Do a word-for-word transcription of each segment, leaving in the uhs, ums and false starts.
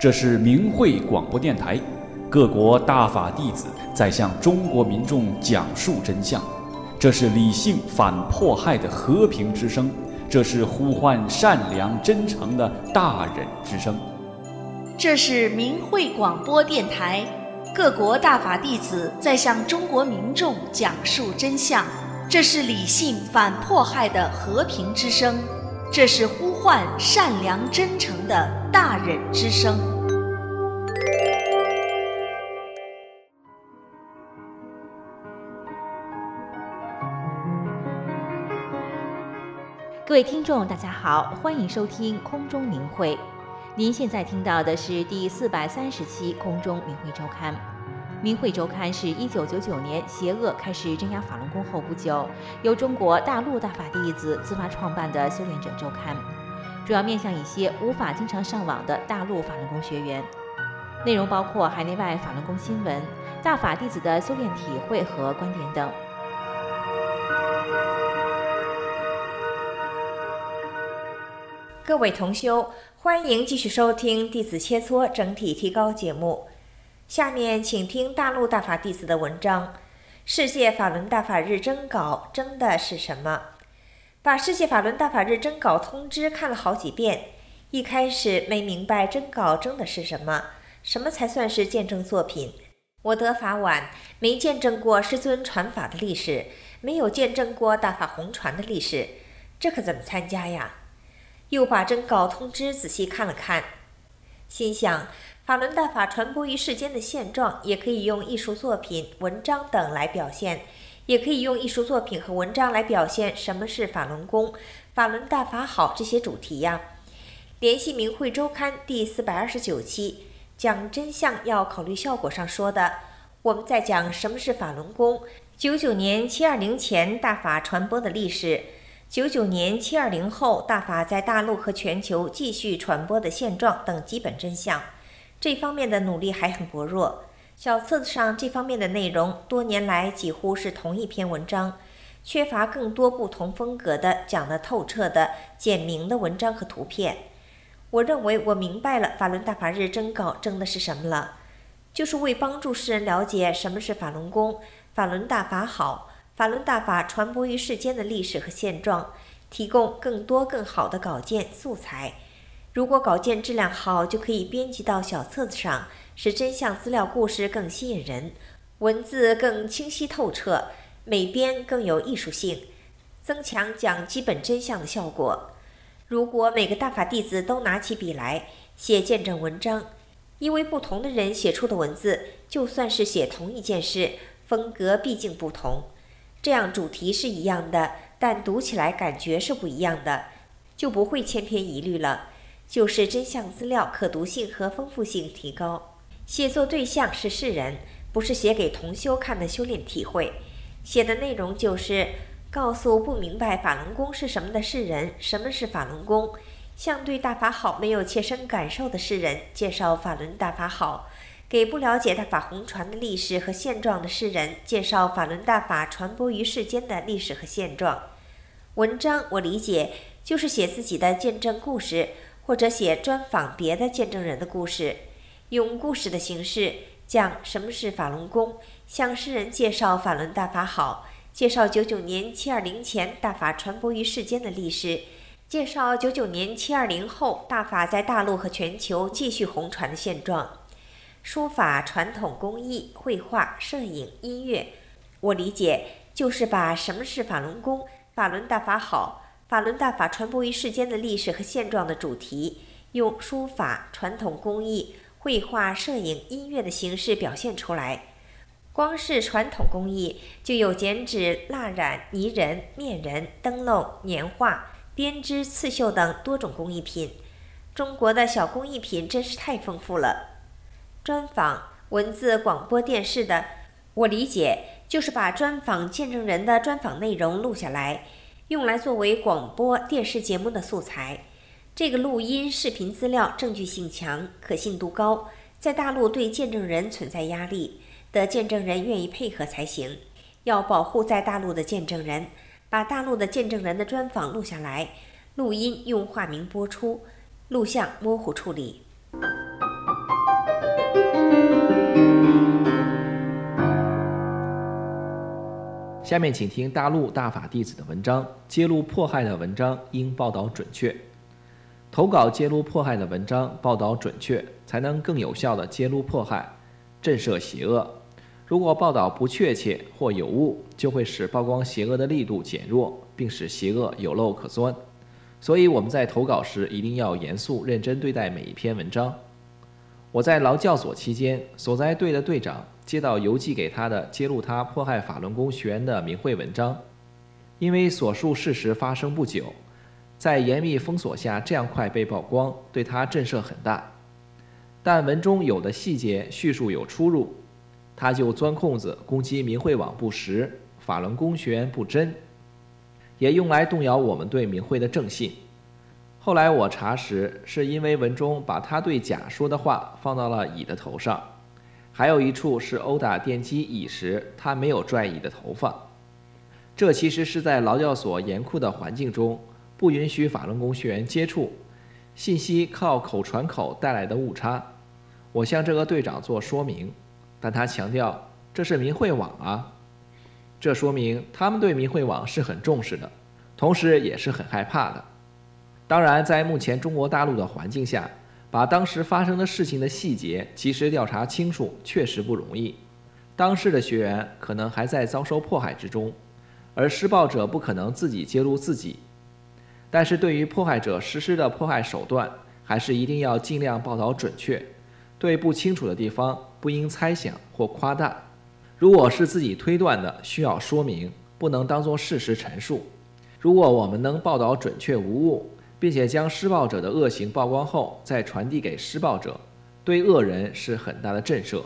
这是明慧广播电台，各国大法弟子在向中国民众讲述真相。这是理性反迫害的和平之声，这是呼唤善良真诚的大忍之声。 这是明慧广播电台，各国大法弟子在向中国民众讲述真相。这是理性反迫害的和平之声，这是呼唤善良真诚的大忍之声。 各位听众大家好，欢迎收听空中明慧。您现在听到的是第四百三十期空中明慧周刊。明慧周刊是一九九九年邪恶开始镇压法轮功后不久，由中国大陆大法弟子自发创办的修炼者周刊，主要面向一些无法经常上网的大陆法轮功学员。内容包括海内外法轮功新闻、大法弟子的修炼体会和观点等。 各位同修，欢迎继续收听弟子切磋整体提高节目。下面请听大陆大法弟子的文章：世界法轮大法日征稿征的是什么？把世界法轮大法日征稿通知看了好几遍，一开始没明白征稿征的是什么，什么才算是见证作品。我得法晚，没见证过师尊传法的历史，没有见证过大法红传的历史，这可怎么参加呀？又把征稿通知仔细看了看，心想法轮大法传播于世间的现状也可以用艺术作品、文章等来表现，也可以用艺术作品和文章来表现什么是法轮功、法轮大法好这些主题呀。联系明慧周刊第四百二十九期讲真相要考虑效果上说的，我们在讲什么是法轮功，九九年七二零前大法传播的历史，九九年七二零后大法在大陆和全球继续传播的现状等基本真相。这方面的努力还很薄弱，小册子上这方面的内容多年来几乎是同一篇文章，缺乏更多不同风格的讲得透彻的简明的文章和图片。我认为我明白了法轮大法日征稿征的是什么了，就是为帮助世人了解什么是法轮功、法轮大法好、法轮大法传播于世间的历史和现状，提供更多更好的稿件素材。如果稿件质量好，就可以编辑到小册子上，使真相资料故事更吸引人，文字更清晰透彻，美编更有艺术性，增强讲基本真相的效果。如果每个大法弟子都拿起笔来写见证文章，因为不同的人写出的文字，就算是写同一件事，风格毕竟不同，这样主题是一样的，但读起来感觉是不一样的，就不会千篇一律了，就是真相资料可读性和丰富性提高。写作对象是世人，不是写给同修看的修炼体会，写的内容就是告诉不明白法轮功是什么的世人什么是法轮功，向对大法好没有切身感受的世人介绍法轮大法好，给不了解大法红传的历史和现状的世人介绍法轮大法传播于世间的历史和现状。文章我理解就是写自己的见证故事，或者写专访别的见证人的故事，用故事的形式讲什么是法轮功，向世人介绍法轮大法好，介绍九九年七二零前大法传播于世间的历史，介绍九九年七二零后大法在大陆和全球继续红传的现状。书法、传统工艺、绘画、摄影、音乐，我理解就是把什么是法轮功、法轮大法好、法轮大法传播于世间的历史和现状的主题，用书法、传统工艺、绘画、摄影、音乐的形式表现出来。光是传统工艺就有剪纸、蜡染、泥人、面人、灯笼、年画、编织、刺绣等多种工艺品。中国的小工艺品真是太丰富了。专访、文字、广播电视的，我理解就是把专访见证人的专访内容录下来，用来作为广播电视节目的素材。这个录音视频资料证据性强，可信度高，在大陆对见证人存在压力，得见证人愿意配合才行。要保护在大陆的见证人，把大陆的见证人的专访录下来，录音用化名播出，录像模糊处理。 下面请听大陆大法弟子的文章，揭露迫害的文章应报道准确。投稿揭露迫害的文章报道准确，才能更有效地揭露迫害，震慑邪恶。如果报道不确切或有误，就会使曝光邪恶的力度减弱，并使邪恶有漏可钻。所以我们在投稿时一定要严肃认真对待每一篇文章。我在劳教所期间，所在队的队长接到邮寄给他的揭露他迫害法轮功学员的明慧文章，因为所述事实发生不久，在严密封锁下这样快被曝光，对他震慑很大。但文中有的细节叙述有出入，他就钻空子攻击明慧网不实，法轮功学员不真，也用来动摇我们对明慧的正信。后来我查实，是因为文中把他对甲说的话放到了乙的头上，还有一处是殴打电击乙时，他没有拽乙的头发。这其实是在劳教所严酷的环境中，不允许法轮功学员接触，信息靠口传口带来的误差。我向这个队长做说明，但他强调这是明慧网啊，这说明他们对明慧网是很重视的，同时也是很害怕的。当然，在目前中国大陆的环境下，把当时发生的事情的细节及时调查清楚确实不容易。当事的学员可能还在遭受迫害之中，而施暴者不可能自己揭露自己。但是对于迫害者实施的迫害手段，还是一定要尽量报道准确，对不清楚的地方不应猜想或夸大。如果是自己推断的，需要说明，不能当作事实陈述。如果我们能报道准确无误，并且将施暴者的恶行曝光后再传递给施暴者，对恶人是很大的震慑。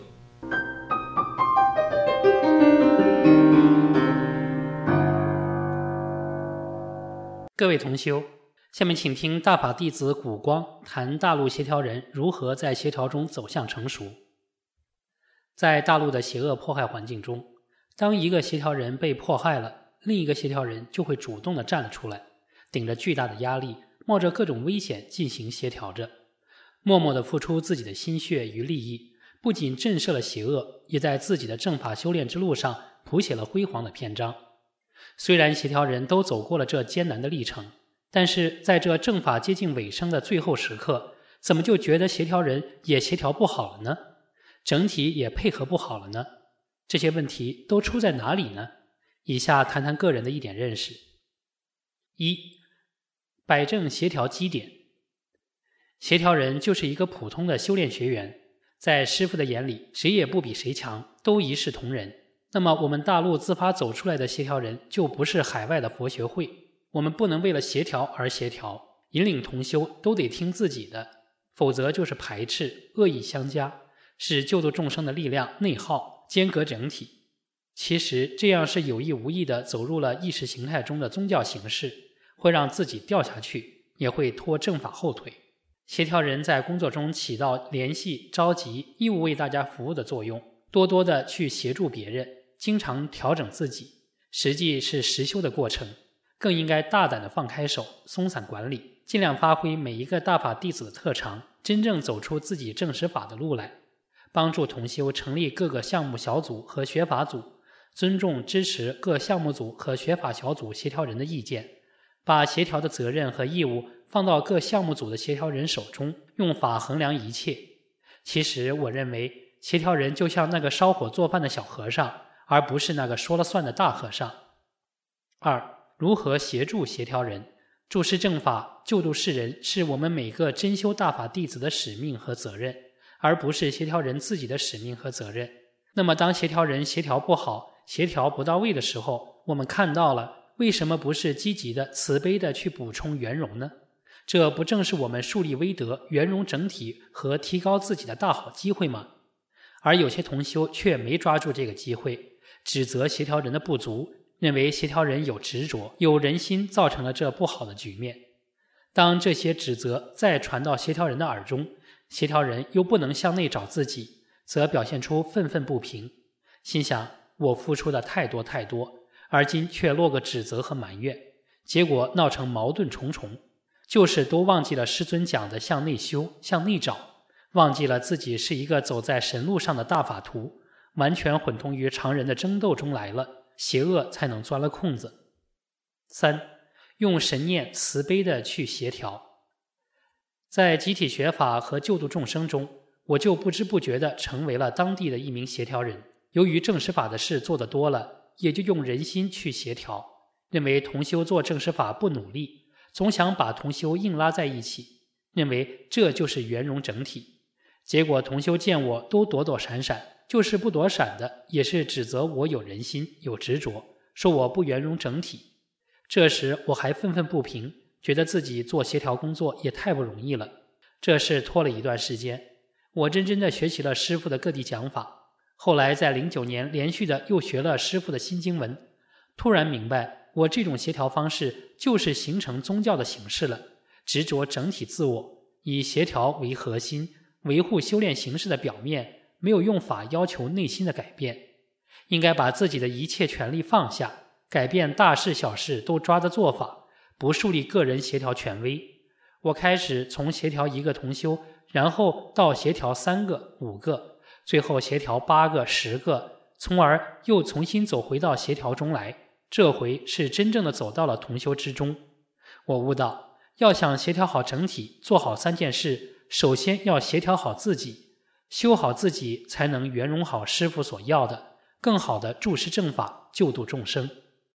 各位同修，下面请听大法弟子古光谈大陆协调人如何在协调中走向成熟。在大陆的邪恶迫害环境中，当一个协调人被迫害了，另一个协调人就会主动地站了出来，顶着巨大的压力，冒着各种危险进行协调着，默默地付出自己的心血与利益，不仅震慑了邪恶，也在自己的正法修炼之路上谱写了辉煌的篇章。虽然协调人都走过了这艰难的历程，但是在这正法接近尾声的最后时刻，怎么就觉得协调人也协调不好了呢？整体也配合不好了呢？这些问题都出在哪里呢？以下谈谈个人的一点认识。一、摆正协调基点。协调人就是一个普通的修炼学员，在师父的眼里，谁也不比谁强，都一视同仁。那么我们大陆自发走出来的协调人，就不是海外的佛学会。我们不能为了协调而协调，引领同修都得听自己的，否则就是排斥、恶意相加，使救度众生的力量内耗，间隔整体。其实这样是有意无意地走入了意识形态中的宗教形式，会让自己掉下去，也会拖正法后腿。协调人在工作中起到联系、召集、义务为大家服务的作用，多多的去协助别人，经常调整自己，实际是实修的过程。更应该大胆的放开手，松散管理，尽量发挥每一个大法弟子的特长，真正走出自己正实法的路来，帮助同修成立各个项目小组和学法组，尊重支持各项目组和学法小组协调人的意见，把协调的责任和义务放到各项目组的协调人手中，用法衡量一切。其实我认为，协调人就像那个烧火做饭的小和尚，而不是那个说了算的大和尚。二、如何协助协调人？注释正法，救度世人，是我们每个真修大法弟子的使命和责任，而不是协调人自己的使命和责任。那么当协调人协调不好，协调不到位的时候，我们看到了，为什么不是积极的、慈悲的去补充圆融呢？这不正是我们树立威德、圆融整体和提高自己的大好机会吗？而有些同修却没抓住这个机会，指责协调人的不足，认为协调人有执着、有人心，造成了这不好的局面。当这些指责再传到协调人的耳中，协调人又不能向内找自己，则表现出愤愤不平，心想我付出的太多太多，而今却落个指责和埋怨，结果闹成矛盾重重，就是都忘记了师尊讲的向内修、向内找，忘记了自己是一个走在神路上的大法徒，完全混同于常人的争斗中来了， 邪恶才能钻了空子。三、用神念慈悲地去协调。在集体学法和救度众生中，我就不知不觉地成为了当地的一名协调人。由于正实法的事做得多了，也就用人心去协调，认为同修做正实法不努力，总想把同修硬拉在一起，认为这就是圆融整体。结果同修见我都躲躲闪闪，就是不躲闪的，也是指责我有人心、有执着，说我不圆融整体。这时我还愤愤不平，觉得自己做协调工作也太不容易了。这事拖了一段时间，我认真地学习了师父的各地讲法。后来在零九年连续的又学了师父的新经文，突然明白我这种协调方式就是形成宗教的形式了，执着整体自我，以协调为核心，维护修炼形式的表面，没有用法要求内心的改变。应该把自己的一切权利放下，改变大事小事都抓的做法，不树立个人协调权威。我开始从协调一个同修，然后到协调三个、五个，最后协调八个、十个，从而又重新走回到协调中来。这回是真正的走到了同修之中。我悟到，要想协调好整体，做好三件事，首先要协调好自己，修好自己，才能圆融好师父所要的，更好的注释正法，救度众生。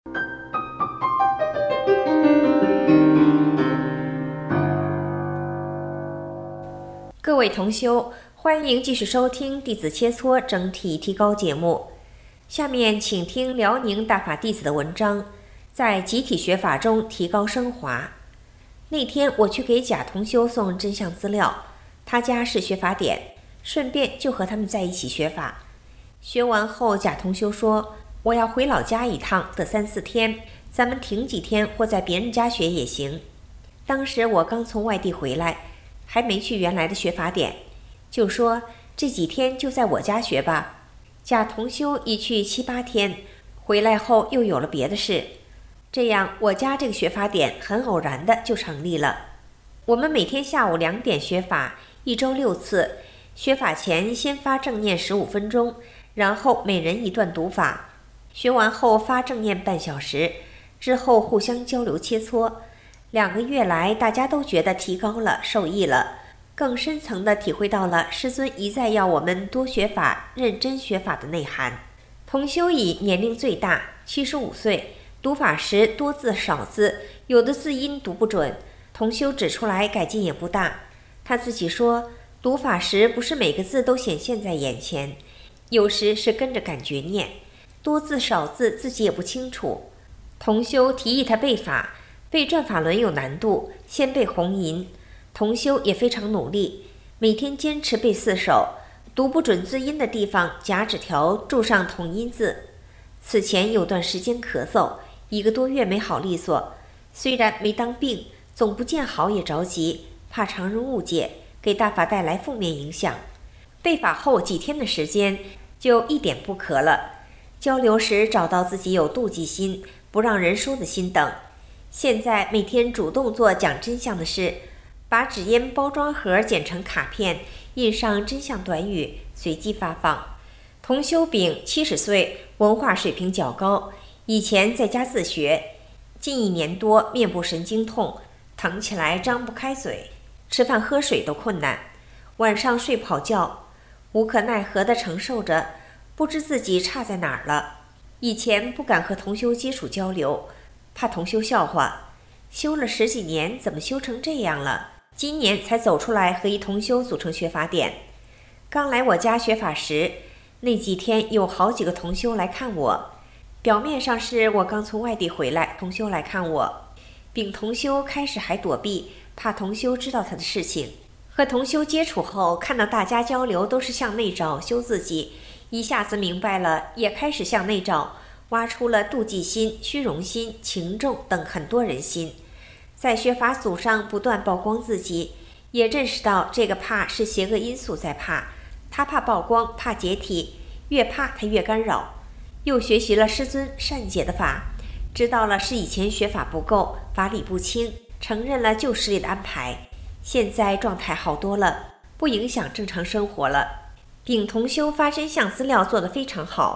各位同修，欢迎继续收听弟子切磋整体提高节目。下面请听辽宁大法弟子的文章，在集体学法中提高升华。那天我去给贾同修送真相资料，他家是学法点，顺便就和他们在一起学法。学完后，贾同修说，我要回老家一趟，得三四天，咱们停几天或在别人家学也行。当时我刚从外地回来，还没去原来的学法点，就说这几天就在我家学吧。贾同修一去七八天，回来后又有了别的事，这样我家这个学法点很偶然的就成立了。我们每天下午两点学法，一周六次。学法前先发正念十五分钟，然后每人一段读法，学完后发正念半小时，之后互相交流切磋。两个月来，大家都觉得提高了，受益了，更深层地体会到了师尊一再要我们多学法、认真学法的内涵。同修乙年龄最大，七十五岁，读法时多字少字，有的字音读不准，同修指出来改进也不大。他自己说，读法时不是每个字都显现在眼前，有时是跟着感觉念，多字少字自己也不清楚。同修提议他背法，背转法轮有难度，先背红吟。同修也非常努力，每天坚持背四首，读不准字音的地方夹纸条注上统音字。此前有段时间咳嗽，一个多月没好利索，虽然没当病，总不见好也着急，怕常人误解，给大法带来负面影响。背法后几天的时间就一点不咳了，交流时找到自己有妒忌心、不让人说的心等。现在每天主动做讲真相的事，把纸烟包装盒剪成卡片，印上真相短语，随机发放。同修丙七十岁，文化水平较高，以前在家自学，近一年多面部神经痛，疼起来张不开嘴，吃饭喝水都困难，晚上睡不好觉，无可奈何地承受着，不知自己差在哪儿了。以前不敢和同修接触交流，怕同修笑话，修了十几年怎么修成这样了？今年才走出来和一同修组成学法点。刚来我家学法时，那几天有好几个同修来看我，表面上是我刚从外地回来，同修来看我。丙同修开始还躲避，怕同修知道他的事情。和同修接触后，看到大家交流都是向内找，修自己，一下子明白了，也开始向内找，挖出了妒忌心、虚荣心、情重等很多人心。在学法组上不断曝光自己，也认识到这个怕是邪恶因素在怕，他怕曝光，怕解体，越怕他越干扰。又学习了师尊善解的法，知道了是以前学法不够，法理不清，承认了旧势力的安排。现在状态好多了，不影响正常生活了。丙同修发真相资料做得非常好，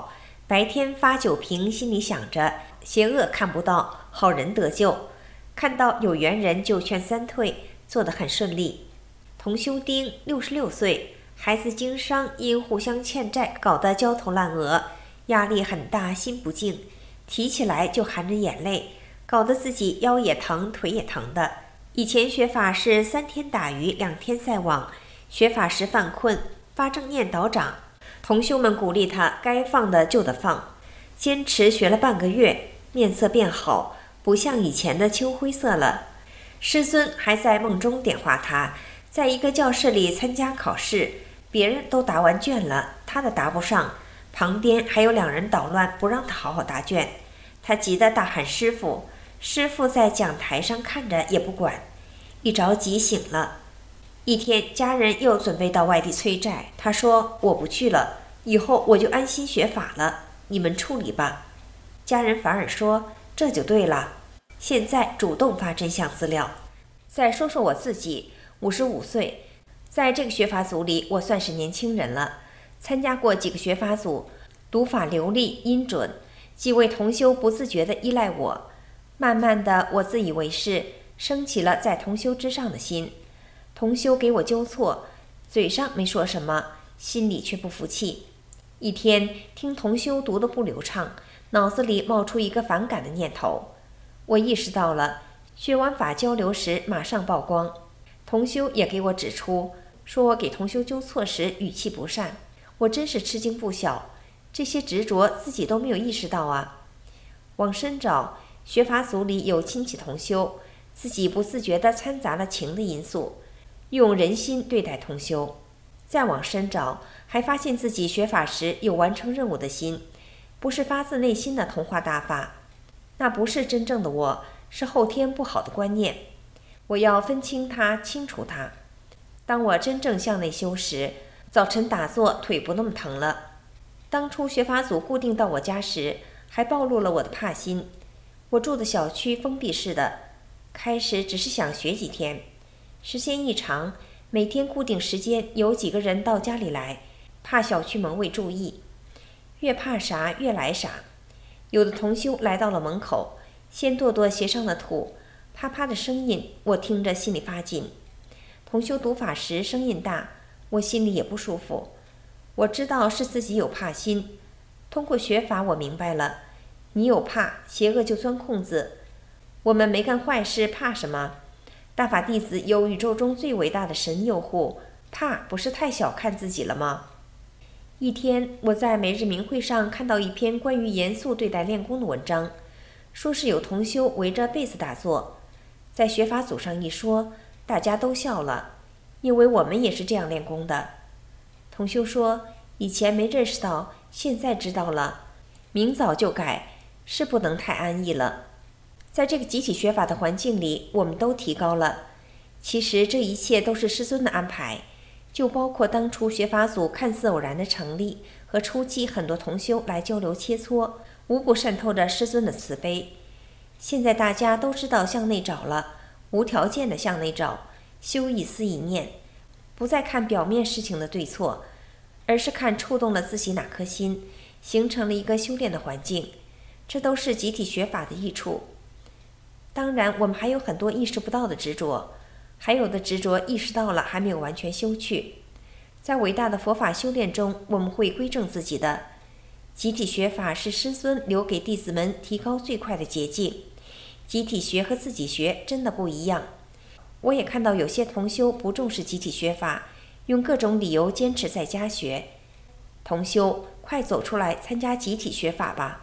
白天发酒瓶，心里想着邪恶看不到，好人得救；看到有缘人就劝三退，做得很顺利。同修丁六十六岁，孩子经商，因互相欠债搞得焦头烂额，压力很大，心不静，提起来就含着眼泪，搞得自己腰也疼，腿也疼的。以前学法是三天打鱼两天晒网，学法时犯困，发正念倒掌，同修们鼓励他该放的就得放，坚持学了半个月，面色变好，不像以前的秋灰色了。师尊还在梦中点化他，在一个教室里参加考试，别人都答完卷了，他的答不上，旁边还有两人捣乱，不让他好好答卷。他急得大喊师父，师父在讲台上看着也不管，一着急醒了。一天家人又准备到外地催债，他说我不去了，以后我就安心学法了，你们处理吧。家人反而说这就对了，现在主动发真相资料。再说说我自己，五十五岁，在这个学法组里我算是年轻人了，参加过几个学法组，读法流利音准，几位同修不自觉地依赖我，慢慢的我自以为是，升起了在同修之上的心。同修给我纠错，嘴上没说什么，心里却不服气。一天听同修读得不流畅，脑子里冒出一个反感的念头，我意识到了，学完法交流时马上曝光。同修也给我指出，说我给同修纠错时语气不善，我真是吃惊不小，这些执着自己都没有意识到啊。往深找，学法组里有亲戚同修，自己不自觉地掺杂了情的因素，用人心对待同修。再往深找，还发现自己学法时有完成任务的心，不是发自内心的同化大法，那不是真正的我，是后天不好的观念。我要分清它，清除它。当我真正向内修时，早晨打坐腿不那么疼了。当初学法组固定到我家时，还暴露了我的怕心。我住的小区封闭式的，开始只是想学几天，时间一长，每天固定时间有几个人到家里来，怕小区门卫注意，越怕啥越来啥。有的同修来到了门口，先跺跺鞋上的土，啪啪的声音我听着心里发紧。同修读法时声音大，我心里也不舒服。我知道是自己有怕心，通过学法我明白了，你有怕，邪恶就钻空子。我们没干坏事，怕什么？大法弟子有宇宙中最伟大的神佑护，怕不是太小看自己了吗？一天，我在每日明慧上看到一篇关于严肃对待练功的文章，说是有同修围着被子打坐，在学法组上一说，大家都笑了，因为我们也是这样练功的。同修说，以前没认识到，现在知道了，明早就改，是不能太安逸了。在这个集体学法的环境里，我们都提高了。其实这一切都是师尊的安排，就包括当初学法组看似偶然的成立和初期很多同修来交流切磋，无不渗透着师尊的慈悲。现在大家都知道向内找了，无条件的向内找，修一思一念，不再看表面事情的对错，而是看触动了自己哪颗心，形成了一个修炼的环境。这都是集体学法的益处。当然，我们还有很多意识不到的执着，还有的执着意识到了，还没有完全修去。在伟大的佛法修炼中，我们会归正自己的。集体学法是师尊留给弟子们提高最快的捷径。集体学和自己学真的不一样。我也看到有些同修不重视集体学法，用各种理由坚持在家学。同修，快走出来参加集体学法吧。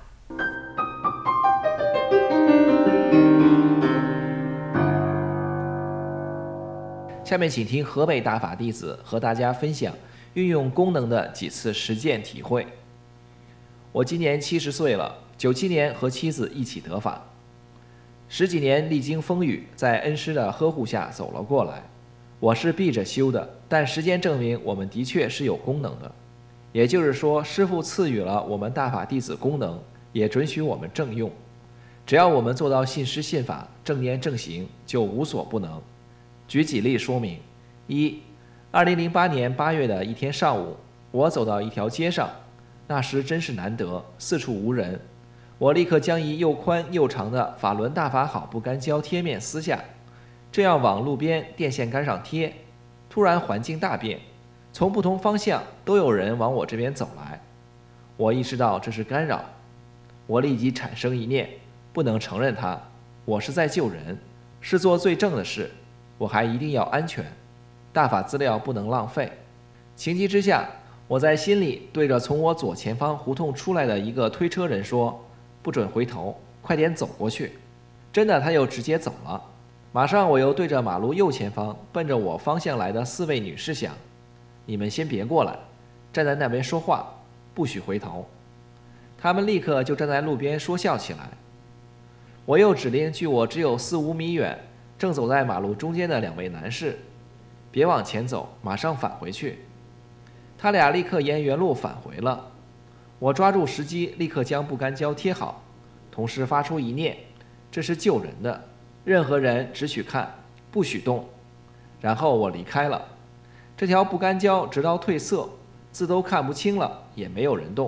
下面请听河北大法弟子和大家分享运用功能的几次实践体会。我今年七十岁了，九七年和妻子一起得法，十几年历经风雨，在恩师的呵护下走了过来。我是闭着修的，但时间证明我们的确是有功能的。也就是说，师父赐予了我们大法弟子功能，也准许我们正用。只要我们做到信师信法、正念正行，就无所不能。举几例说明：一、二零零八年八月的一天上午，我走到一条街上， 那时真是难得，四处无人。我立刻将一又宽又长的法轮大法好不干胶贴面撕下，这样往路边电线杆上贴。突然环境大变，从不同方向都有人往我这边走来。我意识到这是干扰，我立即产生一念，不能承认它。我是在救人，是做最正的事，我还一定要安全，大法资料不能浪费。情急之下，我在心里对着从我左前方胡同出来的一个推车人说：不准回头，快点走过去。真的，他又直接走了。马上我又对着马路右前方奔着我方向来的四位女士想：你们先别过来，站在那边说话，不许回头。他们立刻就站在路边说笑起来。我又指令距我只有四五米远正走在马路中间的两位男士：别往前走，马上返回去。他俩立刻沿原路返回了。我抓住时机，立刻将不干胶贴好，同时发出一念：这是救人的，任何人只许看，不许动。然后我离开了。这条不干胶直到褪色，字都看不清了，也没有人动。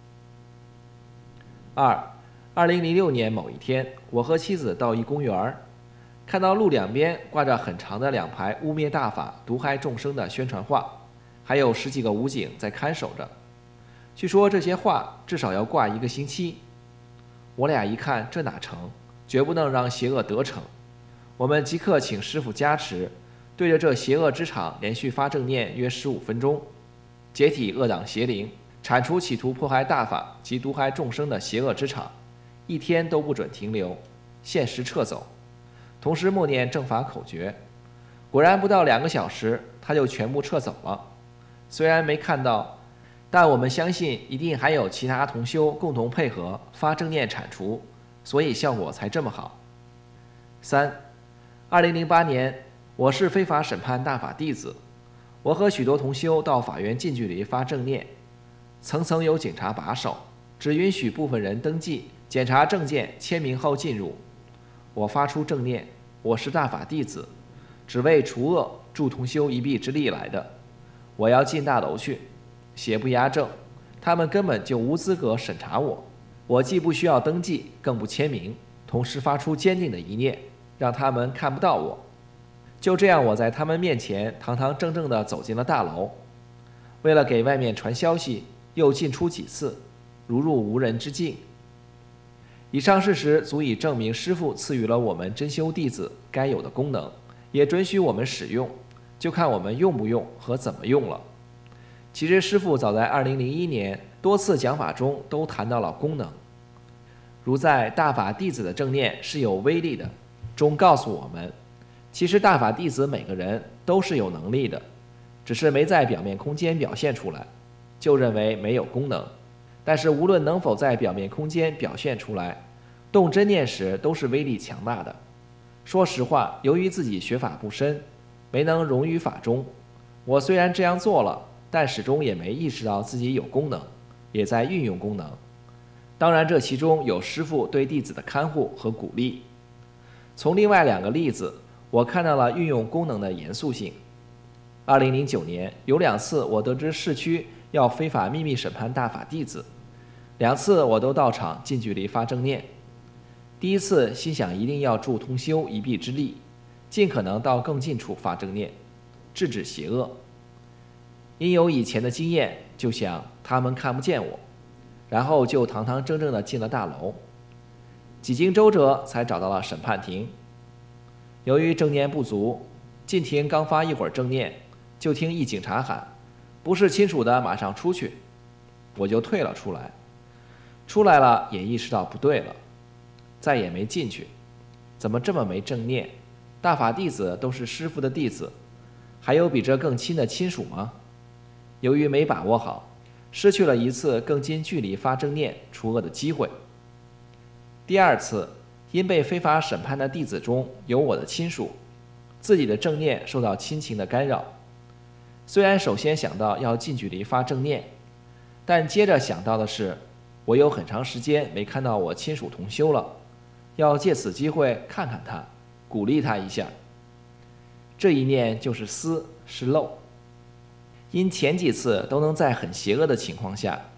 二，二零零六年某一天，我和妻子到一公园，看到路两边挂着很长的两排污蔑大法、毒害众生的宣传画，还有十几个武警在看守着。据说这些画至少要挂一个星期。我俩一看，这哪成，绝不能让邪恶得逞。我们即刻请师父加持，对着这邪恶之场连续发正念约十五分钟，解体恶党邪灵，铲除企图迫害大法及毒害众生的邪恶之场，一天都不准停留，限时撤走。同时默念正法口诀。果然不到两个小时，他就全部撤走了。虽然没看到，但我们相信一定还有其他同修共同配合发正念铲除，所以效果才这么好。三，二零零八年，我是非法审判大法弟子，我和许多同修到法院近距离发正念，层层有警察把守，只允许部分人登记、检查证件、签名后进入。我发出正念：我是大法弟子，只为除恶、助同修一臂之力来的。我要进大楼去，邪不压正，他们根本就无资格审查我。我既不需要登记，更不签名，同时发出坚定的一念，让他们看不到我。就这样，我在他们面前堂堂正正地走进了大楼。为了给外面传消息，又进出几次，如入无人之境。以上事实足以证明师父赐予了我们真修弟子该有的功能，也准许我们使用，就看我们用不用和怎么用了。其实师父早在二零零一年多次讲法中都谈到了功能，如在大法弟子的正念是有威力的中告诉我们，其实大法弟子每个人都是有能力的，只是没在表面空间表现出来，就认为没有功能。但是无论能否在表面空间表现出来，动真念时都是威力强大的。说实话，由于自己学法不深，没能融于法中，我虽然这样做了，但始终也没意识到自己有功能，也在运用功能。当然这其中有师父对弟子的看护和鼓励。从另外两个例子，我看到了运用功能的严肃性。二零零九年有两次我得知市区要非法秘密审判大法弟子，两次我都到场近距离发正念。第一次心想一定要助同修一臂之力，尽可能到更近处发正念，制止邪恶。因有以前的经验，就想他们看不见我，然后就堂堂正正地进了大楼。几经周折才找到了审判庭。由于正念不足，进庭刚发一会儿正念，就听一警察喊：不是亲属的马上出去。我就退了出来。出来了也意识到不对了，再也没进去。怎么这么没正念？大法弟子都是师父的弟子，还有比这更亲的亲属吗？由于没把握好，失去了一次更近距离发正念除恶的机会。第二次，因被非法审判的弟子中有我的亲属，自己的正念受到亲情的干扰。虽然首先想到要近距离发正念，但接着想到的是，我有很长时间没看到我亲属同修了，要借此机会看看他，鼓励他一下。这一念就是思，是漏。因前几次都能在很邪恶的情况下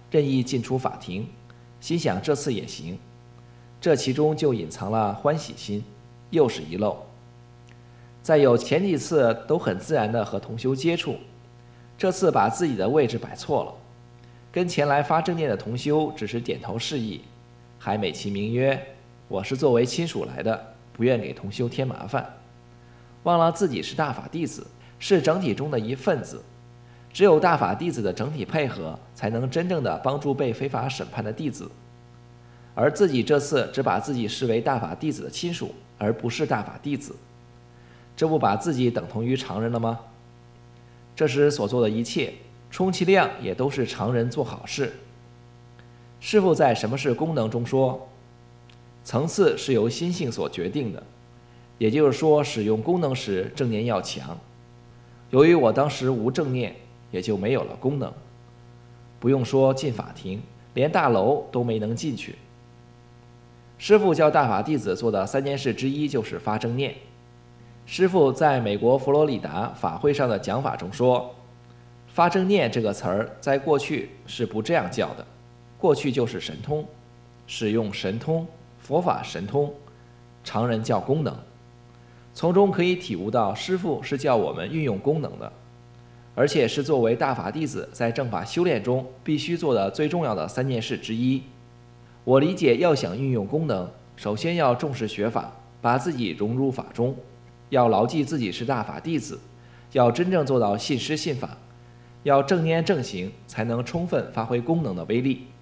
任意进出法庭，心想这次也行，这其中就隐藏了欢喜心，又是一漏。再有前几次都很自然地和同修接触，这次把自己的位置摆错了，跟前来发正念的同修只是点头示意，还美其名曰我是作为亲属来的，不愿给同修添麻烦，忘了自己是大法弟子，是整体中的一份子，只有大法弟子的整体配合，才能真正的帮助被非法审判的弟子。而自己这次只把自己视为大法弟子的亲属，而不是大法弟子，这不把自己等同于常人了吗？这时所做的一切，充其量也都是常人做好事。师父在《什么是功能》中说，层次是由心性所决定的，也就是说使用功能时正念要强。由于我当时无正念，也就没有了功能，不用说进法庭，连大楼都没能进去。师父教大法弟子做的三件事之一就是发正念。师父在美国佛罗里达法会上的讲法中说，发正念这个词儿在过去是不这样叫的，过去就是神通，使用神通，佛法神通，常人叫功能。从中可以体悟到师父是叫我们运用功能的，而且是作为大法弟子在正法修炼中必须做的最重要的三件事之一。我理解，要想运用功能，首先要重视学法，把自己融入法中，要牢记自己是大法弟子，要真正做到信师信法，要正念正行，才能充分发挥功能的威力。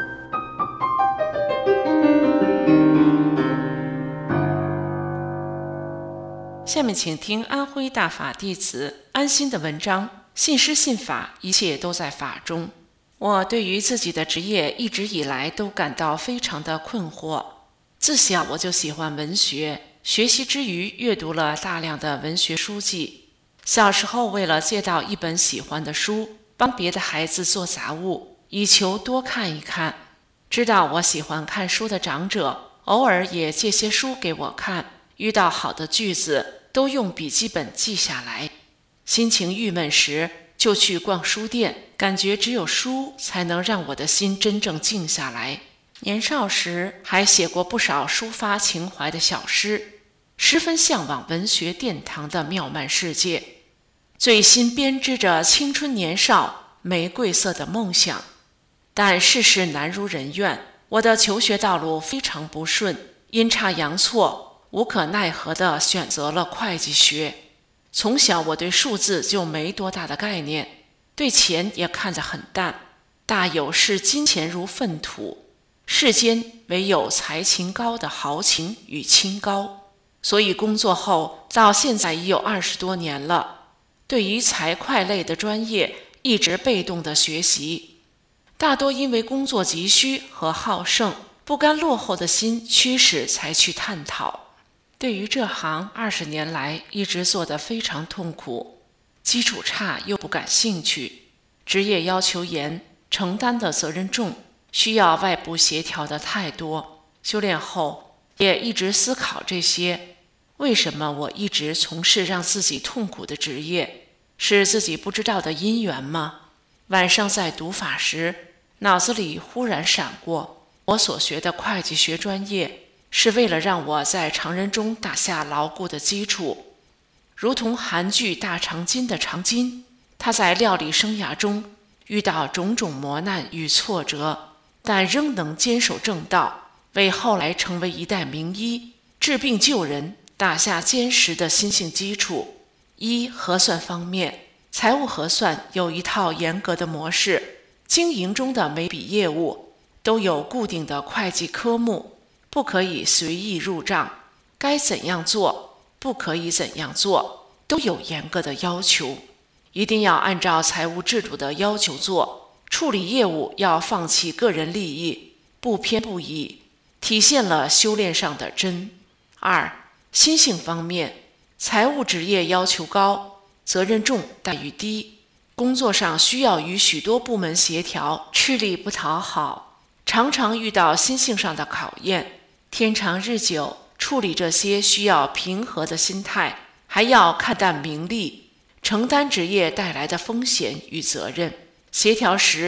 下面请听安徽大法弟子安心的文章，信师信法，一切都在法中。我对于自己的职业一直以来都感到非常的困惑。自小我就喜欢文学，学习之余阅读了大量的文学书籍。小时候为了借到一本喜欢的书，帮别的孩子做杂物，以求多看一看。知道我喜欢看书的长者，偶尔也借些书给我看，遇到好的句子都用笔记本记下来。心情郁闷时就去逛书店，感觉只有书才能让我的心真正静下来。年少时还写过不少抒发情怀的小诗，十分向往文学殿堂的妙曼世界，醉心编织着青春年少玫瑰色的梦想。但世事难如人愿，我的求学道路非常不顺，阴差阳错，无可奈何地选择了会计学。从小我对数字就没多大的概念，对钱也看得很淡，大有视金钱如粪土，世间唯有才情高的豪情与清高。所以工作后到现在已有二十多年了，对于财会类的专业一直被动的学习，大多因为工作急需和好胜，不甘落后的心驱使才去探讨。对于这行二十年来一直做得非常痛苦，基础差又不感兴趣，职业要求严，承担的责任重，需要外部协调的太多。修炼后也一直思考这些，为什么我一直从事让自己痛苦的职业？是自己不知道的因缘吗？晚上在读法时，脑子里忽然闪过，我所学的会计学专业是为了让我在常人中打下牢固的基础。如同韩剧《大长今》的长今，他在料理生涯中遇到种种磨难与挫折，但仍能坚守正道，为后来成为一代名医，治病救人打下坚实的心性基础。一、核算方面，财务核算有一套严格的模式，经营中的每笔业务都有固定的会计科目，不可以随意入账，该怎样做，不可以怎样做，都有严格的要求，一定要按照财务制度的要求做。处理业务要放弃个人利益，不偏不倚，体现了修炼上的真。二、心性方面，财务职业要求高，责任重，待遇低，工作上需要与许多部门协调，吃力不讨好，常常遇到心性上的考验。天长日久，处理这些需要平和的心态，还要看淡名利，承担职业带来的风险与责任。协调时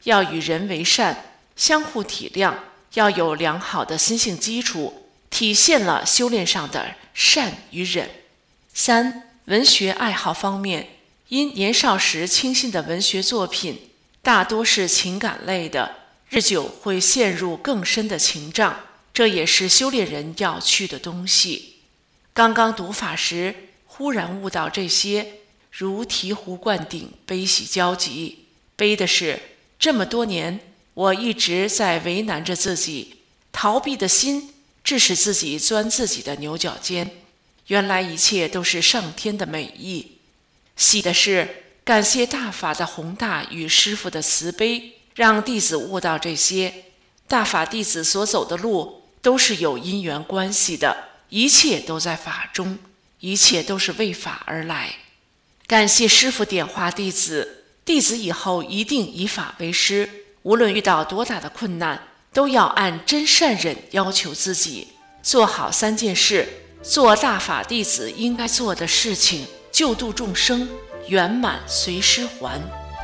要与人为善，相互体谅，要有良好的心性基础，体现了修炼上的善与忍。三、文学爱好方面，因年少时倾心的文学作品大多是情感类的，日久会陷入更深的情障，这也是修炼人要去的东西。刚刚读法时，忽然悟到这些，如醍醐灌顶，悲喜交集。悲的是，这么多年我一直在为难着自己，逃避的心致使自己钻自己的牛角尖，原来一切都是上天的美意。喜的是，感谢大法的宏大与师父的慈悲，让弟子悟到这些。大法弟子所走的路都是有因缘关系的，一切都在法中，一切都是为法而来。感谢师父点化弟子，弟子以后一定以法为师，无论遇到多大的困难，都要按真善忍要求自己，做好三件事，做大法弟子应该做的事情，救度众生，圆满随师还。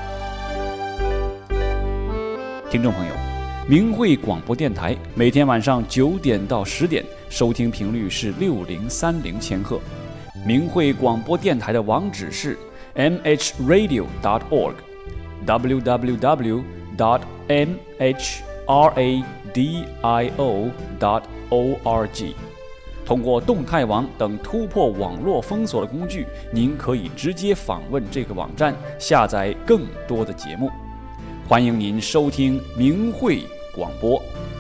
听众朋友，明慧广播电台每天晚上九点到十点，收听频率是六零三零千赫。明慧广播电台的网址是 m h radio dot org w w w dot m h radio dot org。通过动态网等突破网络封锁的工具，您可以直接访问这个网站，下载更多的节目。欢迎您收听明慧广播。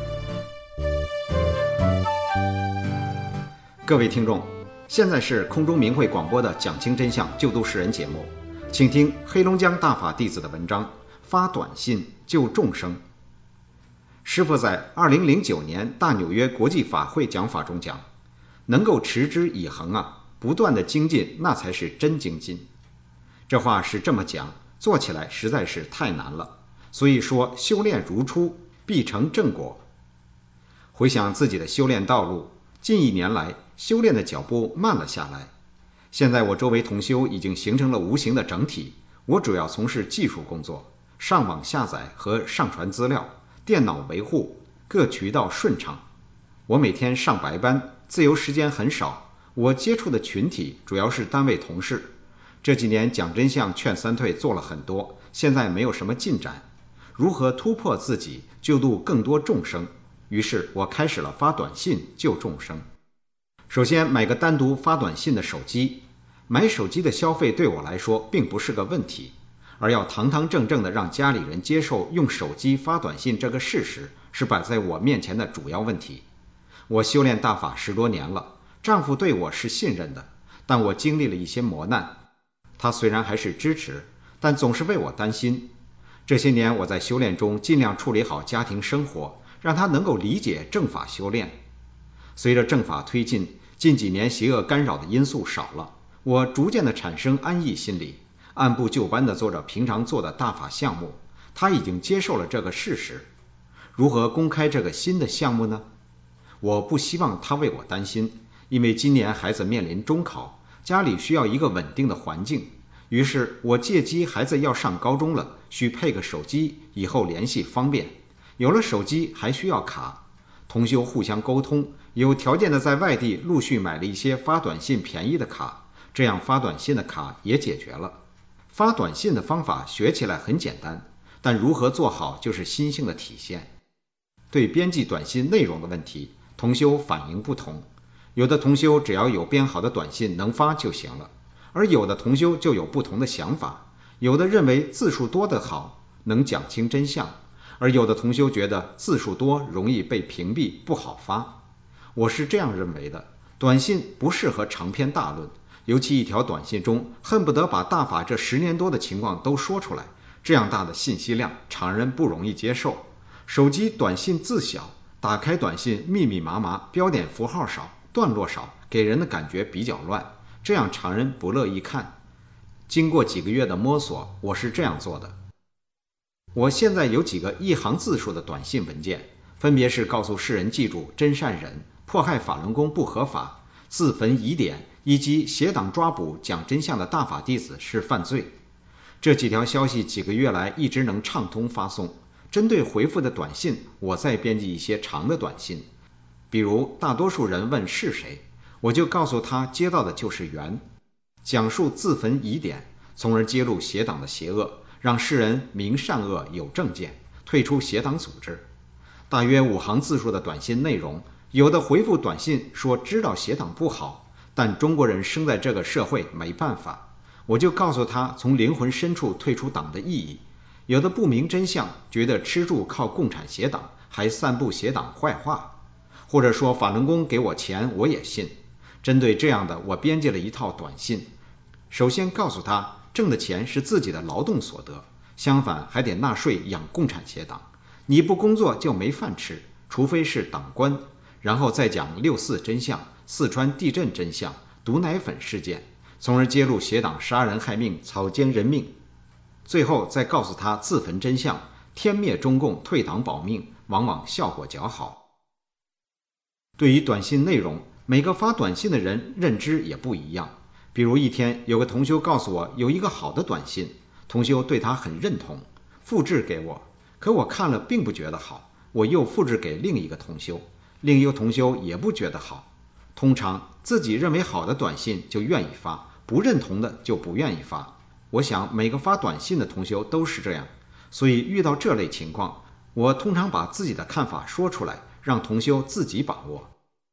各位听众，现在是空中明慧广播的讲清真相救度世人节目，请听黑龙江大法弟子的文章，发短信救众生。师父在二零零九年大纽约国际法会讲法中讲，能够持之以恒啊，不断的精进，那才是真精进。这话是这么讲，做起来实在是太难了，所以说修炼如初，必成正果。回想自己的修炼道路，近一年来修炼的脚步慢了下来。现在我周围同修已经形成了无形的整体，我主要从事技术工作，上网下载和上传资料，电脑维护，各渠道顺畅。我每天上白班，自由时间很少，我接触的群体主要是单位同事。这几年讲真相劝三退做了很多，现在没有什么进展。如何突破自己，救度更多众生？于是我开始了发短信救众生。首先买个单独发短信的手机，买手机的消费对我来说并不是个问题，而要堂堂正正的让家里人接受用手机发短信这个事实，是摆在我面前的主要问题。我修炼大法十多年了，丈夫对我是信任的，但我经历了一些磨难，他虽然还是支持，但总是为我担心。这些年我在修炼中尽量处理好家庭生活，让他能够理解正法修炼。随着正法推进，近几年邪恶干扰的因素少了，我逐渐的产生安逸心理，按部就班的做着平常做的大法项目。他已经接受了这个事实。如何公开这个新的项目呢？我不希望他为我担心，因为今年孩子面临中考，家里需要一个稳定的环境，于是我借机孩子要上高中了，需配个手机，以后联系方便。有了手机还需要卡，同修互相沟通，有条件的在外地陆续买了一些发短信便宜的卡，这样发短信的卡也解决了。发短信的方法学起来很简单，但如何做好就是心性的体现。对编辑短信内容的问题，同修反应不同，有的同修只要有编好的短信能发就行了，而有的同修就有不同的想法，有的认为字数多的好，能讲清真相，而有的同修觉得字数多容易被屏蔽，不好发。我是这样认为的，短信不适合长篇大论，尤其一条短信中恨不得把大法这十年多的情况都说出来，这样大的信息量常人不容易接受。手机短信字小，打开短信密密麻麻，标点符号少，段落少，给人的感觉比较乱，这样常人不乐意看。经过几个月的摸索，我是这样做的。我现在有几个一行字数的短信文件，分别是告诉世人记住真善忍，迫害法轮功不合法，自焚疑点，以及邪党抓捕讲真相的大法弟子是犯罪。这几条消息几个月来一直能畅通发送， 针对回复的短信，我再编辑一些长的短信。比如大多数人问是谁，我就告诉他接到的就是袁，讲述自焚疑点，从而揭露邪党的邪恶，让世人明善恶有正见，退出邪党组织。大约五行字数的短信内容，有的回复短信说知道邪党不好，但中国人生在这个社会没办法，我就告诉他从灵魂深处退出党的意义。有的不明真相，觉得吃住靠共产邪党，还散布邪党坏话，或者说法轮功给我钱我也信。针对这样的，我编辑了一套短信。首先告诉他挣的钱是自己的劳动所得，相反还得纳税养共产邪党，你不工作就没饭吃，除非是党官。然后再讲六四真相、四川地震真相、毒奶粉事件，从而揭露邪党杀人害命、草菅人命。最后再告诉他自焚真相，天灭中共，退党保命，往往效果较好。对于短信内容，每个发短信的人认知也不一样。比如一天有个同修告诉我有一个好的短信，同修对他很认同，复制给我，可我看了并不觉得好，我又复制给另一个同修，另一个同修也不觉得好。通常自己认为好的短信就愿意发，不认同的就不愿意发。我想每个发短信的同修都是这样，所以遇到这类情况，我通常把自己的看法说出来，让同修自己把握。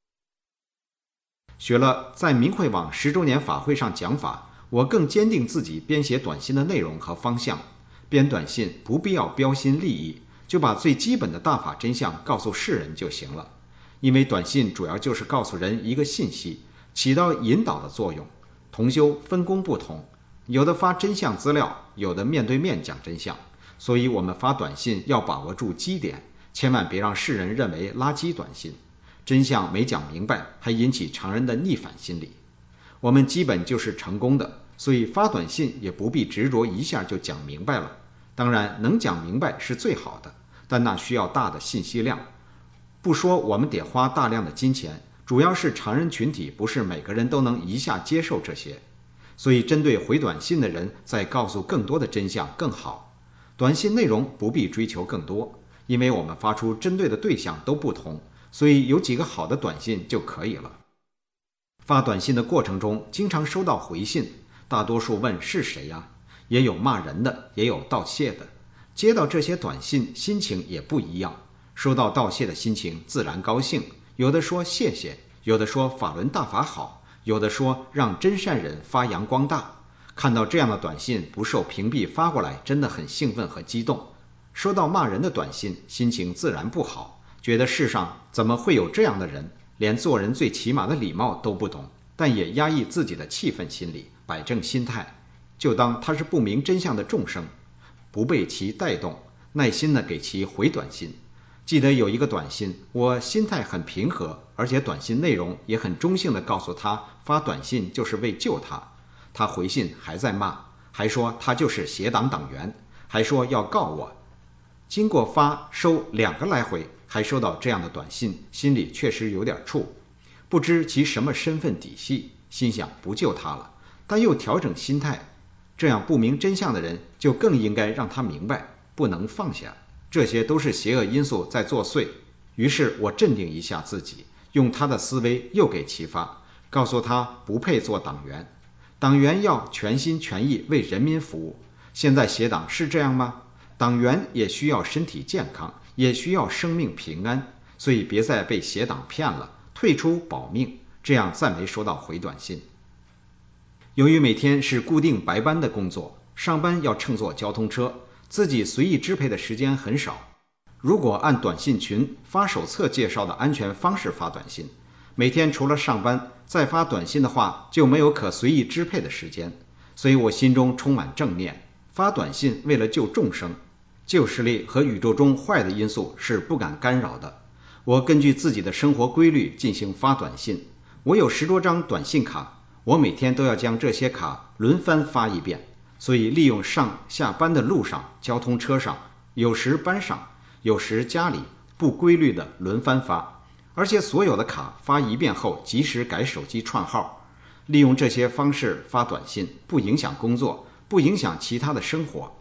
学了在明慧网十周年法会上讲法，我更坚定自己编写短信的内容和方向。编短信不必要标新立异，就把最基本的大法真相告诉世人就行了。因为短信主要就是告诉人一个信息，起到引导的作用。同修分工不同，有的发真相资料，有的面对面讲真相，所以我们发短信要把握住基点，千万别让世人认为垃圾短信，真相没讲明白，还引起常人的逆反心理。我们基本就是成功的，所以发短信也不必执着一下就讲明白了。当然能讲明白是最好的，但那需要大的信息量。不说我们得花大量的金钱，主要是常人群体不是每个人都能一下接受这些，所以针对回短信的人再告诉更多的真相更好。短信内容不必追求更多，因为我们发出针对的对象都不同，所以有几个好的短信就可以了。发短信的过程中经常收到回信，大多数问是谁呀？也有骂人的，也有道谢的。接到这些短信心情也不一样，收到道谢的心情自然高兴，有的说谢谢，有的说法轮大法好，有的说让真善人发扬光大。看到这样的短信不受屏蔽发过来，真的很兴奋和激动。收到骂人的短信，心情自然不好，觉得世上怎么会有这样的人，连做人最起码的礼貌都不懂，但也压抑自己的气愤心理，摆正心态，就当他是不明真相的众生，不被其带动，耐心的给其回短信。记得有一个短信，我心态很平和，而且短信内容也很中性的告诉他发短信就是为救他。他回信还在骂，还说他就是邪党党员，还说要告我。经过发收两个来回，还收到这样的短信，心里确实有点怵，不知其什么身份底细，心想不救他了，但又调整心态，这样不明真相的人就更应该让他明白，不能放下，这些都是邪恶因素在作祟。于是我镇定一下自己，用他的思维又给启发，告诉他不配做党员，党员要全心全意为人民服务。现在邪党是这样吗？党员也需要身体健康，也需要生命平安，所以别再被邪党骗了，退出保命。这样再没收到回短信。由于每天是固定白班的工作，上班要乘坐交通车，自己随意支配的时间很少。如果按短信群发手册介绍的安全方式发短信，每天除了上班再发短信的话，就没有可随意支配的时间。所以我心中充满正念，发短信为了救众生，旧势力和宇宙中坏的因素是不敢干扰的。我根据自己的生活规律进行发短信，我有十多张短信卡，我每天都要将这些卡轮番发一遍，所以利用上下班的路上、交通车上，有时班上，有时家里，不规律的轮番发，而且所有的卡发一遍后及时改手机串号，利用这些方式发短信，不影响工作，不影响其他的生活。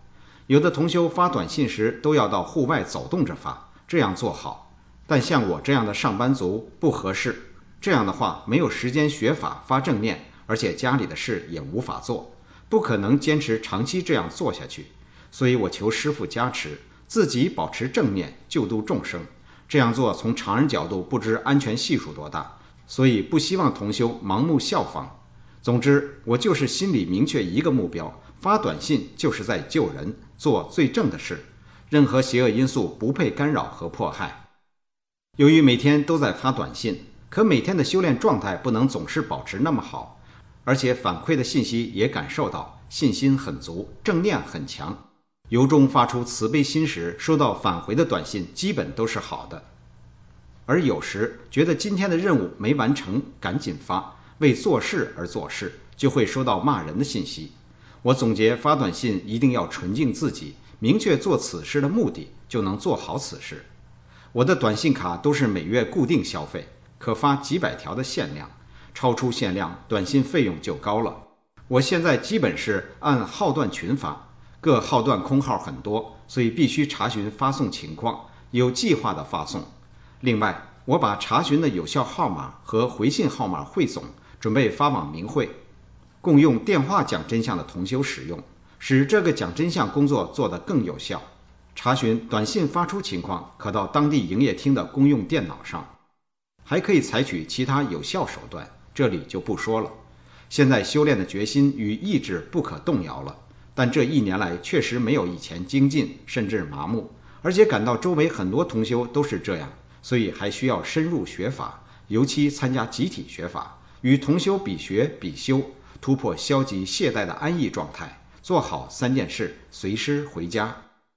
有的同修发短信时都要到户外走动着发，这样做好，但像我这样的上班族不合适，这样的话没有时间学法发正念，而且家里的事也无法做，不可能坚持长期这样做下去。所以我求师父加持，自己保持正念，救度众生。这样做从常人角度不知安全系数多大，所以不希望同修盲目效仿。总之，我就是心里明确一个目标，发短信就是在救人，做最正的事，任何邪恶因素不配干扰和迫害。由于每天都在发短信，可每天的修炼状态不能总是保持那么好，而且反馈的信息也感受到，信心很足，正念很强。由衷发出慈悲心时，收到返回的短信基本都是好的。而有时觉得今天的任务没完成，赶紧发，为做事而做事，就会收到骂人的信息。我总结发短信一定要纯净自己，明确做此事的目的，就能做好此事。我的短信卡都是每月固定消费，可发几百条的限量，超出限量短信费用就高了。我现在基本是按号段群发，各号段空号很多，所以必须查询发送情况，有计划的发送。另外，我把查询的有效号码和回信号码汇总，准备发往明慧，共用电话讲真相的同修使用，使这个讲真相工作做得更有效。查询短信发出情况，可到当地营业厅的公用电脑上，还可以采取其他有效手段，这里就不说了。现在修炼的决心与意志不可动摇了，但这一年来确实没有以前精进，甚至麻木，而且感到周围很多同修都是这样，所以还需要深入学法，尤其参加集体学法，与同修比学比修，突破消极懈怠的安逸状态，做好三件事，随师回家。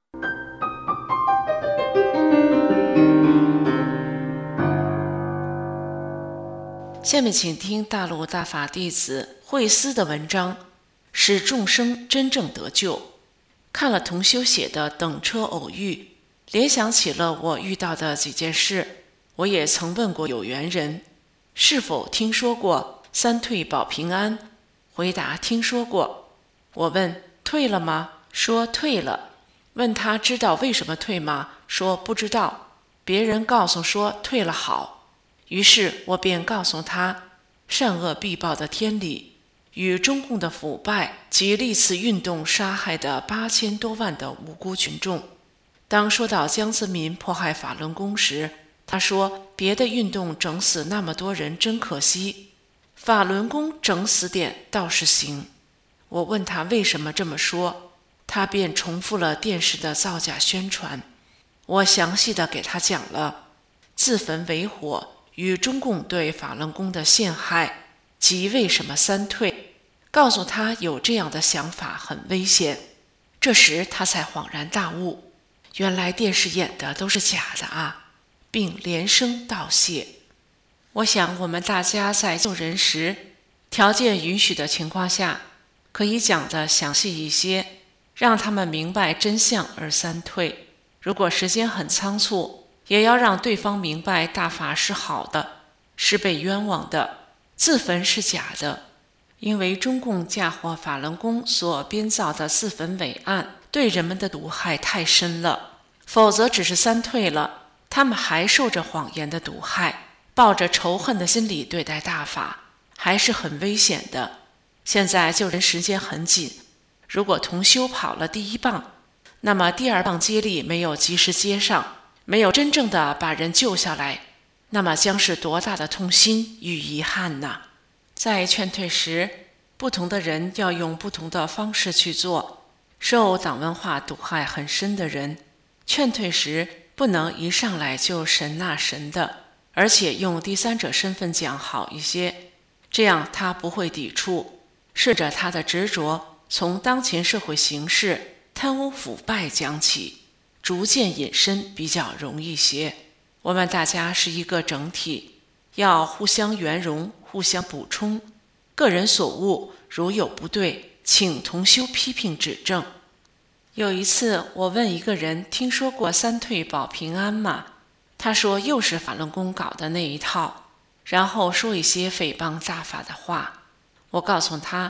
下面请听大陆大法弟子慧思的文章，使众生真正得救。看了同修写的等车偶遇，联想起了我遇到的几件事。我也曾问过有缘人，是否听说过三退保平安？回答听说过。我问退了吗？说退了。问他知道为什么退吗？说不知道。别人告诉说退了好。于是我便告诉他，善恶必报的天理与中共的腐败及历次运动杀害的八千多万的无辜群众。当说到江泽民迫害法轮功时，他说别的运动整死那么多人真可惜，法轮功整死点倒是行。我问他为什么这么说，他便重复了电视的造假宣传。我详细的给他讲了自焚为火与中共对法轮功的陷害及为什么三退，告诉他有这样的想法很危险。这时他才恍然大悟，原来电视演的都是假的啊，并连声道谢。我想我们大家在救人时，条件允许的情况下，可以讲得详细一些，让他们明白真相而三退。如果时间很仓促，也要让对方明白大法是好的，是被冤枉的，自焚是假的。因为中共嫁祸法轮功所编造的自焚伪案对人们的毒害太深了，否则只是三退了，他们还受着谎言的毒害，抱着仇恨的心理对待大法，还是很危险的。现在救人时间很紧，如果同修跑了第一棒，那么第二棒接力没有及时接上，没有真正的把人救下来，那么将是多大的痛心与遗憾呐！在劝退时，不同的人要用不同的方式去做。受党文化毒害很深的人，劝退时不能一上来就神那神的，而且用第三者身份讲好一些，这样他不会抵触，顺着他的执着，从当前社会形势贪污腐败讲起，逐渐引申比较容易些。我们大家是一个整体，要互相圆融，互相补充。个人所悟，如有不对，请同修批评指正。有一次我问一个人，听说过三退保平安吗？他说又是法轮功搞的那一套，然后说一些诽谤大法的话。我告诉他，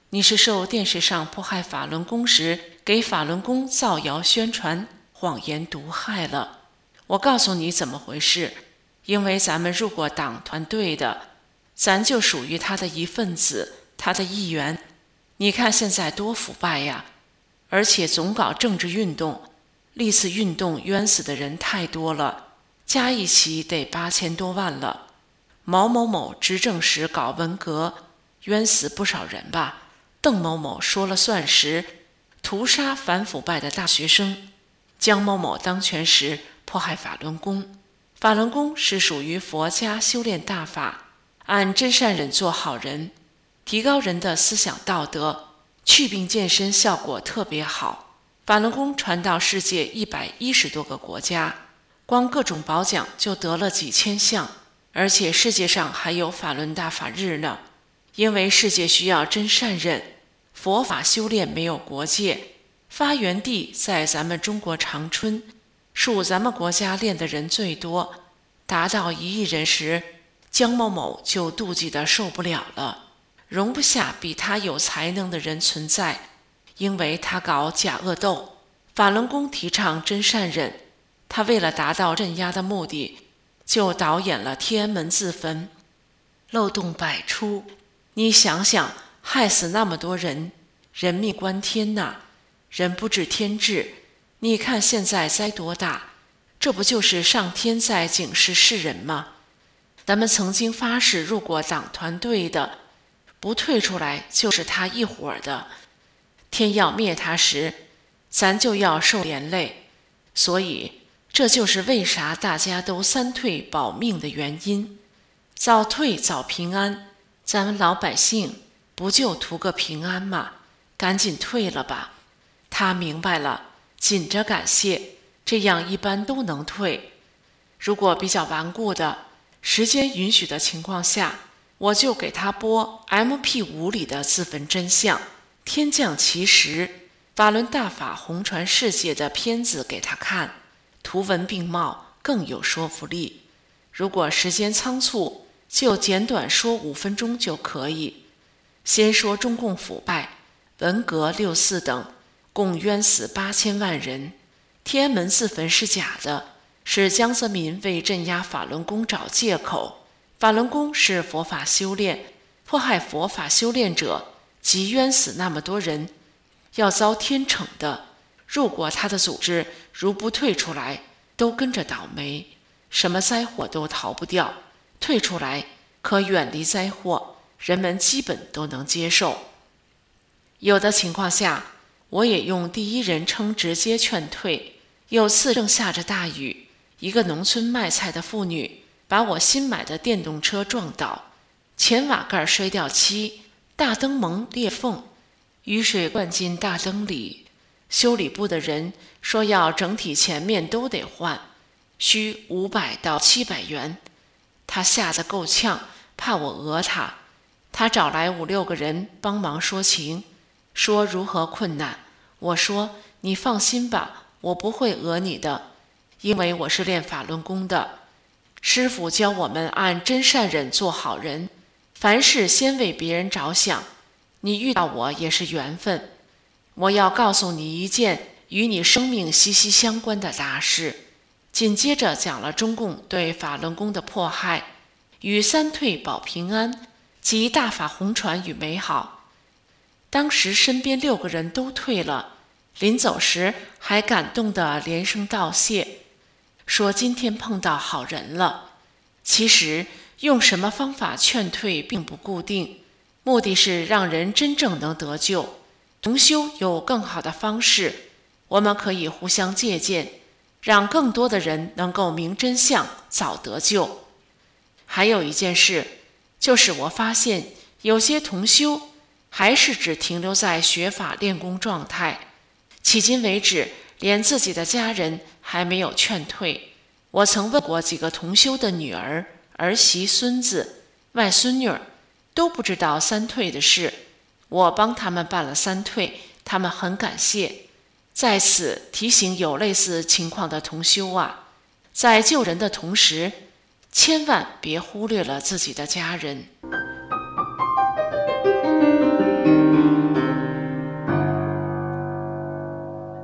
你是受电视上迫害法轮功时给法轮功造谣宣传、谎言毒害了。我告诉你怎么回事，因为咱们入过党团队的，咱就属于他的一份子，他的一员。你看现在多腐败呀，而且总搞政治运动，历次运动冤死的人太多了，加一起得八千多万了。毛某某执政时搞文革，冤死不少人吧。邓某某说了算时，屠杀反腐败的大学生。江某某当权时迫害法轮功，法轮功是属于佛家修炼大法，按真善忍做好人，提高人的思想道德，祛病健身效果特别好。法轮功传到世界一百一十多个国家，光各种褒奖就得了几千项，而且世界上还有法轮大法日呢。因为世界需要真善忍，佛法修炼没有国界，发源地在咱们中国长春，属咱们国家练的人最多，达到一亿人时，江某某就妒忌得受不了了，容不下比他有才能的人存在，因为他搞假恶斗。法轮功提倡真善忍，他为了达到镇压的目的，就导演了天安门自焚，漏洞百出。你想想，害死那么多人，人命关天呐，人不治天治。你看现在灾多大，这不就是上天在警示世人吗？咱们曾经发誓入过党团队的，不退出来就是他一伙的。天要灭他时，咱就要受连累。所以这就是为啥大家都三退保命的原因。早退早平安，咱们老百姓不就图个平安吗？赶紧退了吧。他明白了，紧着感谢，这样一般都能退。如果比较顽固的，时间允许的情况下，我就给他播 M P 五 里的自焚真相、天降奇石、法轮大法红传世界的片子给他看，图文并茂，更有说服力。如果时间仓促，就简短说五分钟就可以。先说中共腐败、文革、六四等，共冤死八千万人。天安门自焚是假的，是江泽民为镇压法轮功找借口。法轮功是佛法修炼，迫害佛法修炼者，即冤死那么多人，要遭天惩的。入过他的组织，如不退出来，都跟着倒霉，什么灾祸都逃不掉。退出来可远离灾祸，人们基本都能接受。有的情况下，我也用第一人称直接劝退。有次正下着大雨，一个农村卖菜的妇女把我新买的电动车撞倒，前瓦盖摔掉漆，大灯蒙裂缝，雨水灌进大灯里。修理部的人说要整体前面都得换，需五百到七百元。他吓得够呛，怕我讹他。他找来五六个人帮忙说情，说如何困难。我说你放心吧，我不会讹你的，因为我是练法轮功的。师父教我们按真善忍做好人，凡事先为别人着想。你遇到我也是缘分。我要告诉你一件与你生命息息相关的大事。紧接着讲了中共对法轮功的迫害，与三退保平安及大法红传与美好。当时身边六个人都退了，临走时还感动地连声道谢，说今天碰到好人了。其实用什么方法劝退并不固定，目的是让人真正能得救。同修有更好的方式，我们可以互相借鉴，让更多的人能够明真相，早得救。还有一件事，就是我发现有些同修还是只停留在学法练功状态，迄今为止连自己的家人还没有劝退。我曾问过几个同修的女儿、儿媳、孙子、外孙女儿，都不知道三退的事。我帮他们办了三退，他们很感谢。在此提醒有类似情况的同修啊，在救人的同时，千万别忽略了自己的家人。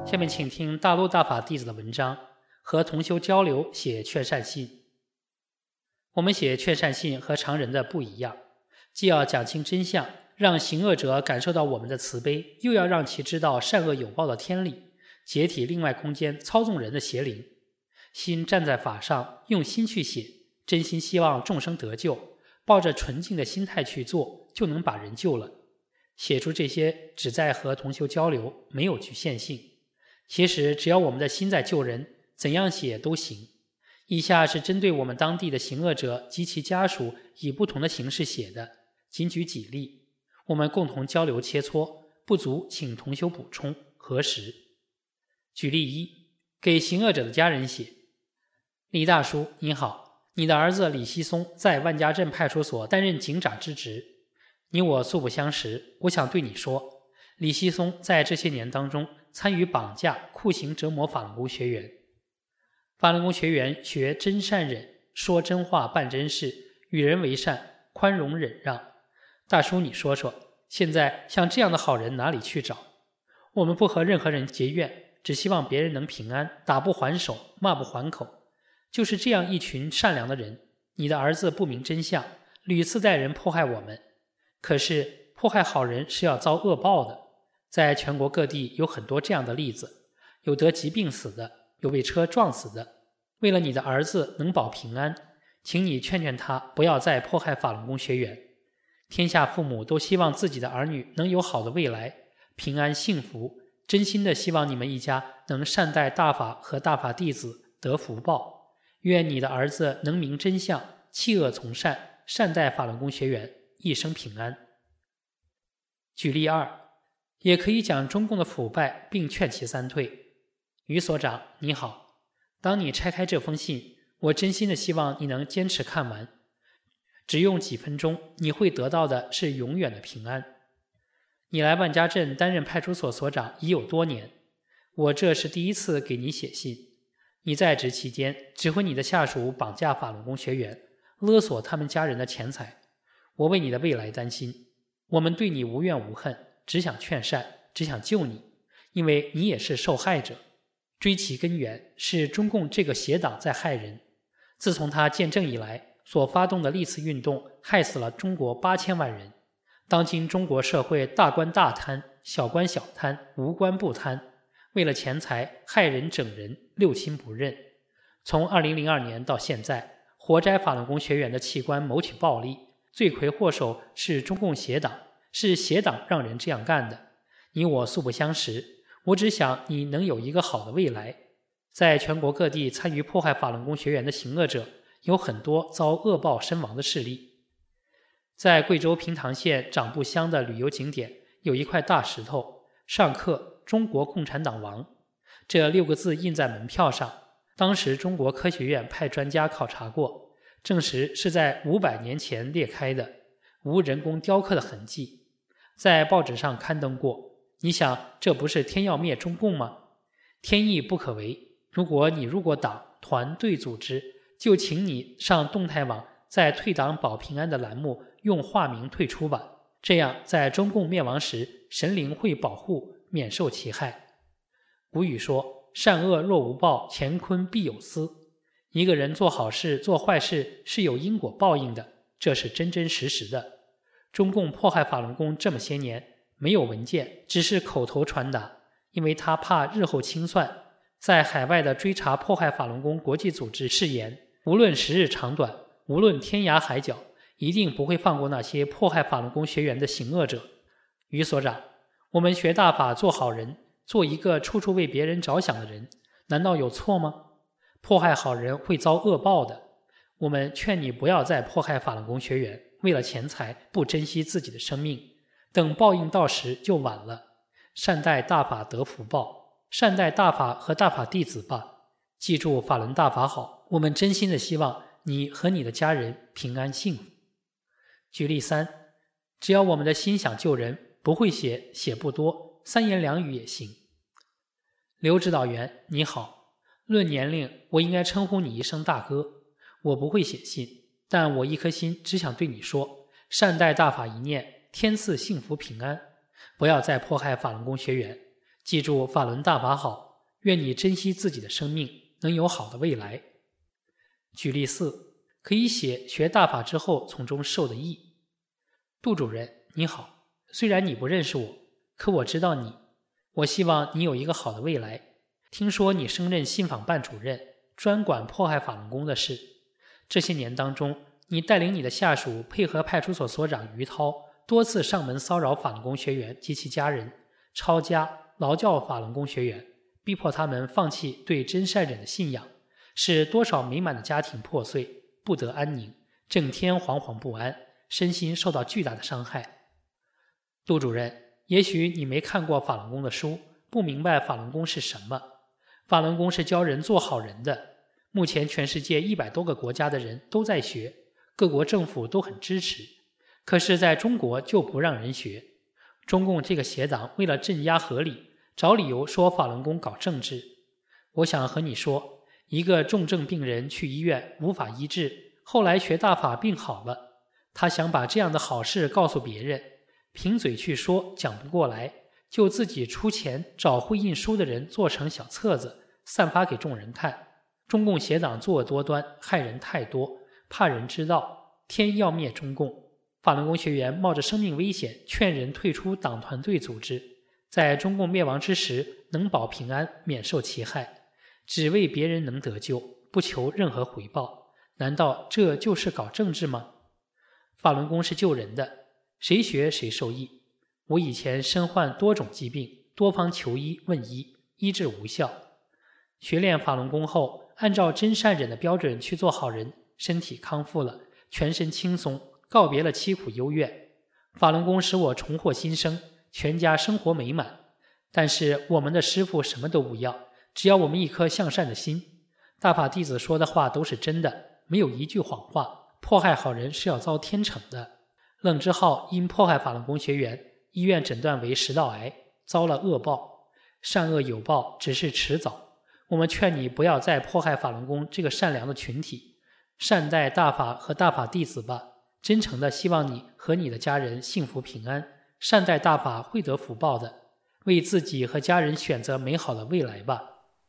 下面请听大陆大法弟子的文章，和同修交流写劝善信。我们写劝善信和常人的不一样，既要讲清真相，让行恶者感受到我们的慈悲，又要让其知道善恶有报的天理，解体另外空间操纵人的邪灵。心站在法上，用心去写，真心希望众生得救，抱着纯净的心态去做，就能把人救了。写出这些只在和同修交流，没有局限性。其实只要我们的心在救人，怎样写都行。以下是针对我们当地的行恶者及其家属以不同的形式写的，仅举几例，我们共同交流切磋，不足请同修补充核实。举例一，给行恶者的家人写：李大叔你好，你的儿子李希松在万家镇派出所担任警长之职，你我素不相识，我想对你说，李希松在这些年当中参与绑架、酷刑折磨法轮功学员。法轮功学员学真善忍，说真话办真事，与人为善，宽容忍让。大叔你说说，现在像这样的好人哪里去找？我们不和任何人结怨，只希望别人能平安，打不还手，骂不还口。就是这样一群善良的人，你的儿子不明真相，屡次带人迫害我们。可是迫害好人是要遭恶报的，在全国各地有很多这样的例子，有得疾病死的，有被车撞死的。为了你的儿子能保平安，请你劝劝他不要再迫害法轮功学员。天下父母都希望自己的儿女能有好的未来，平安幸福，真心的希望你们一家能善待大法和大法弟子，得福报。愿你的儿子能明真相，弃恶从善，善待法轮功学员，一生平安。举例二，也可以讲中共的腐败，并劝其三退。于所长你好，当你拆开这封信，我真心的希望你能坚持看完，只用几分钟，你会得到的是永远的平安。你来万家镇担任派出所所长已有多年，我这是第一次给你写信。你在职期间指挥你的下属绑架法轮功学员，勒索他们家人的钱财，我为你的未来担心。我们对你无怨无恨，只想劝善，只想救你，因为你也是受害者。追其根源，是中共这个邪党在害人。自从他建政以来所发动的历次运动，害死了中国八千万人。当今中国社会大官大贪，小官小贪，无官不贪，为了钱财害人整人，六亲不认。从二零零二年到现在，活摘法轮功学员的器官谋取暴利，罪魁祸首是中共邪党，是邪党让人这样干的。你我素不相识，我只想你能有一个好的未来。在全国各地参与迫害法轮功学员的行恶者，有很多遭恶报身亡的事例。在贵州平塘县长布乡的旅游景点，有一块大石头，上刻中国共产党亡，这六个字印在门票上。当时中国科学院派专家考察过，证实是在五百年前裂开的，无人工雕刻的痕迹，在报纸上刊登过。你想，这不是天要灭中共吗？天意不可违，如果你入过党、团、队组织，就请你上动态网，在退党保平安的栏目用化名退出吧，这样在中共灭亡时，神灵会保护，免受其害。古语说，善恶若无报，乾坤必有私。一个人做好事做坏事是有因果报应的，这是真真实实的。中共迫害法轮功这么些年，没有文件，只是口头传达，因为他怕日后清算。在海外的追查迫害法轮功国际组织誓言，无论时日长短，无论天涯海角，一定不会放过那些迫害法轮功学员的行恶者。于所长，我们学大法做好人，做一个处处为别人着想的人，难道有错吗？迫害好人会遭恶报的。我们劝你不要再迫害法轮功学员，为了钱财不珍惜自己的生命，等报应到时就晚了。善待大法得福报，善待大法和大法弟子吧。记住法轮大法好，我们真心的希望你和你的家人平安幸福。举例三，只要我们的心想救人，不会写，写不多，三言两语也行。刘指导员你好，论年龄我应该称呼你一声大哥。我不会写信，但我一颗心只想对你说，善待大法一念，天赐幸福平安。不要再迫害法轮功学员， 记住法轮大法好，愿你珍惜自己的生命，能有好的未来。举例四，可以写学大法之后从中受的益。杜主任你好，虽然你不认识我，可我知道你，我希望你有一个好的未来。听说你升任信访办主任，专管迫害法轮功的事。这些年当中，你带领你的下属配合派出所所长于涛，多次上门骚扰法轮功学员及其家人，抄家劳教法轮功学员，逼迫他们放弃对真善忍的信仰，使多少美满的家庭破碎，不得安宁，整天惶惶不安，身心受到巨大的伤害。杜主任，也许你没看过法轮功的书，不明白法轮功是什么。法轮功是教人做好人的，目前全世界一百多个国家的人都在学，各国政府都很支持，可是在中国就不让人学。中共这个邪党为了镇压合理，找理由说法轮功搞政治。我想和你说，一个重症病人去医院无法医治，后来学大法病好了，他想把这样的好事告诉别人，凭嘴去说讲不过来，就自己出钱找会印书的人做成小册子，散发给众人看。中共邪党作恶多端，害人太多，怕人知道，天要灭中共。法轮功学员冒着生命危险劝人退出党团队组织，在中共灭亡之时能保平安，免受其害，只为别人能得救，不求任何回报，难道这就是搞政治吗？法轮功是救人的，谁学谁受益。我以前身患多种疾病，多方求医问医，医治无效。学练法轮功后，按照真善忍的标准去做好人，身体康复了，全身轻松，告别了凄苦幽怨。法轮功使我重获新生，全家生活美满。但是我们的师父什么都不要，只要我们一颗向善的心。大法弟子说的话都是真的，没有一句谎话，迫害好人是要遭天惩的。冷之浩因迫害法轮功学员，医院诊断为食道癌，遭了恶报。善恶有报，只是迟早。我们劝你不要再迫害法轮功这个善良的群体，善待大法和大法弟子吧。真诚的希望你和你的家人幸福平安，善待大法会得福报的，为自己和家人选择美好的未来吧。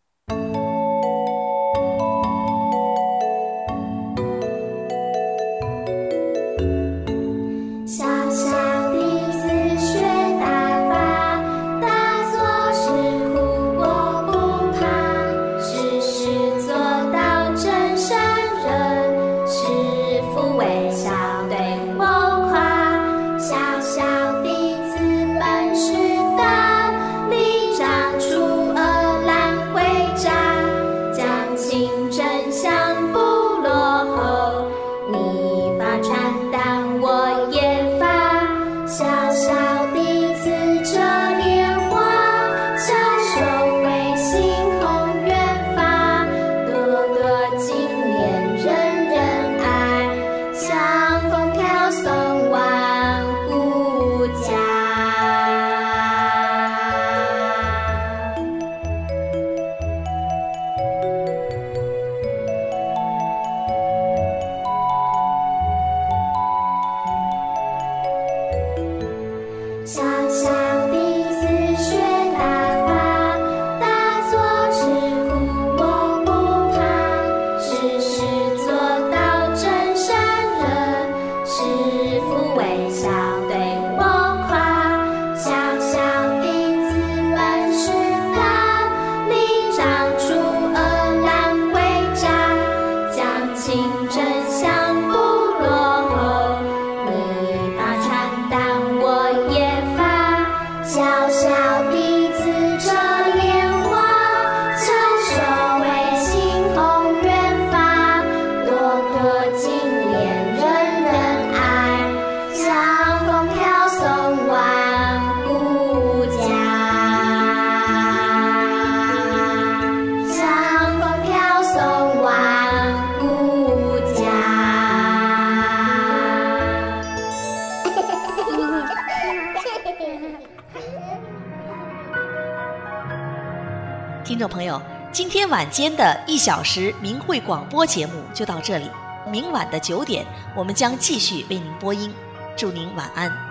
听众朋友，今天晚间的一小时明慧广播节目就到这里，明晚的九点我们将继续为您播音，祝您晚安。